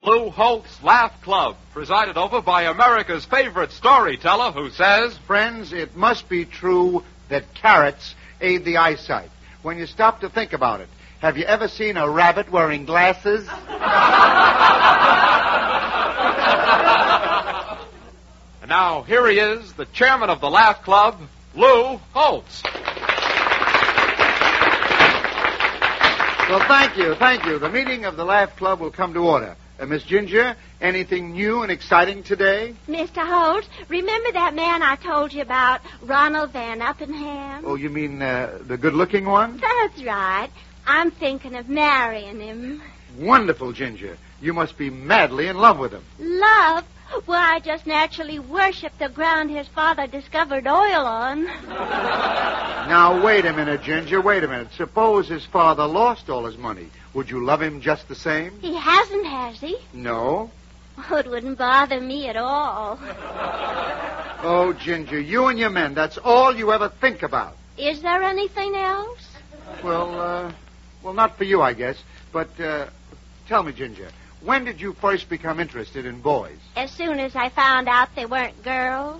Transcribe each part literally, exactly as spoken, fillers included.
Lou Holt's Laugh Club, presided over by America's favorite storyteller who says, friends, it must be true that carrots aid the eyesight. When you stop to think about it, have you ever seen a rabbit wearing glasses? And now, here he is, the chairman of the Laugh Club, Lou Holtz. Well, thank you, thank you. The meeting of the Laugh Club will come to order. Uh, Miss Ginger, anything new and exciting today? Mister Holt, remember that man I told you about, Ronald Van Uppingham? Oh, you mean uh, the good-looking one? That's right. I'm thinking of marrying him. Wonderful, Ginger. You must be madly in love with him. Love? Well, I just naturally worship the ground his father discovered oil on. Now, wait a minute, Ginger, wait a minute. Suppose his father lost all his money. Would you love him just the same? He hasn't, has he? No. Oh, it wouldn't bother me at all. Oh, Ginger, you and your men, that's all you ever think about. Is there anything else? Well, uh, well, not for you, I guess. But, uh, tell me, Ginger, when did you first become interested in boys? As soon as I found out they weren't girls.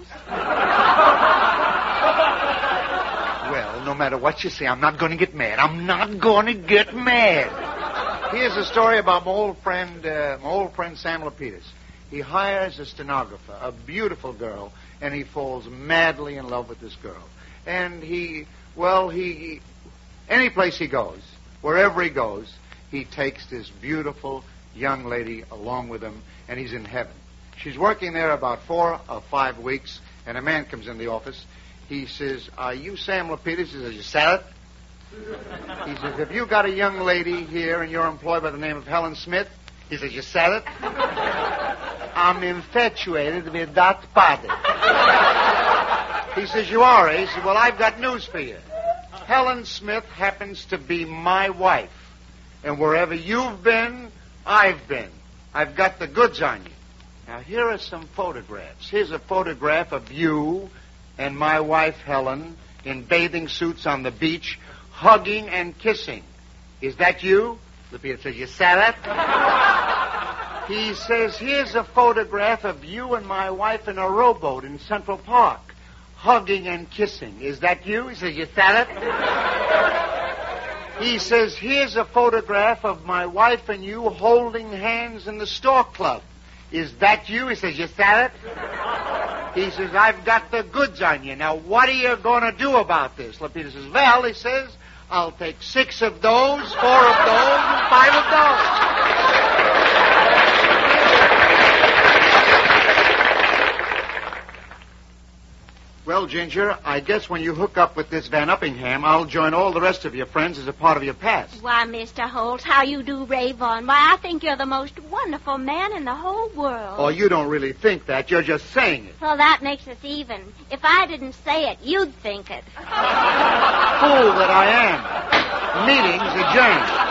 Well, no matter what you say, I'm not going to get mad. I'm not going to get mad. Here's a story about my old friend, uh, my old friend Sam Lapidus. He hires a stenographer, a beautiful girl, and he falls madly in love with this girl. And he, well, he, any place he goes, wherever he goes, he takes this beautiful young lady along with him, and he's in heaven. She's working there about four or five weeks, and a man comes in the office. He says, are you Sam Lapidus? He says, you said it? He says, have you got a young lady here and you're employed by the name of Helen Smith? He says, you said it? I'm infatuated with that body. He says, you are, eh? He says, well, I've got news for you. Helen Smith happens to be my wife. And wherever you've been, I've been. I've got the goods on you. Now, here are some photographs. Here's a photograph of you and my wife, Helen, in bathing suits on the beach, hugging and kissing. Is that you? Lapidus says, you said it? He says, here's a photograph of you and my wife in a rowboat in Central Park, hugging and kissing. Is that you? He says, you said it? He says, here's a photograph of my wife and you holding hands in the Stork Club. Is that you? He says, you said it? He says, I've got the goods on you. Now, what are you going to do about this? Lapidus says, well, he says, I'll take six of those, four of those, and five of those. Well, Ginger, I guess when you hook up with this Van Uppingham, I'll join all the rest of your friends as a part of your past. Why, Mister Holt, how you do rave on. Why, I think you're the most wonderful man in the whole world. Oh, you don't really think that. You're just saying it. Well, that makes us even. If I didn't say it, you'd think it. Fool that I am. Meeting's adjourned.